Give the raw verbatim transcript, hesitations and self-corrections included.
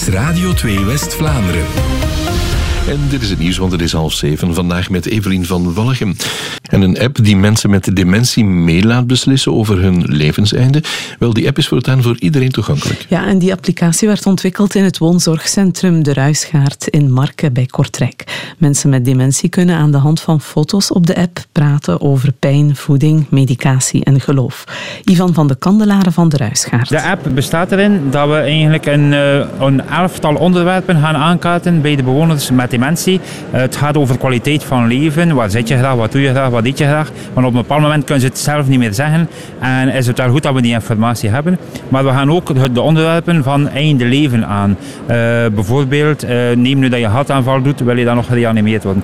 is Radio twee West-Vlaanderen. En dit is het nieuws, want het is half zeven. Vandaag met Evelien van Wallegem. En een app die mensen met dementie mee laat beslissen over hun levenseinde. Wel, die app is voortaan voor iedereen toegankelijk. Ja, en die applicatie werd ontwikkeld in het woonzorgcentrum De Ruisgaard in Marken bij Kortrijk. Mensen met dementie kunnen aan de hand van foto's op de app praten over pijn, voeding, medicatie en geloof. Ivan van de Kandelaren van De Ruisgaard. De app bestaat erin dat we eigenlijk een, een elftal onderwerpen gaan aankaarten bij de bewoners met dementie. Het gaat over kwaliteit van leven. Waar zit je graag, wat doe je graag, wat eet je graag. Maar op een bepaald moment kunnen ze het zelf niet meer zeggen. En is het wel goed dat we die informatie hebben. Maar we gaan ook de onderwerpen van einde leven aan. Uh, bijvoorbeeld, uh, neem nu dat je hartaanval doet, wil je dan nog gereanimeerd worden.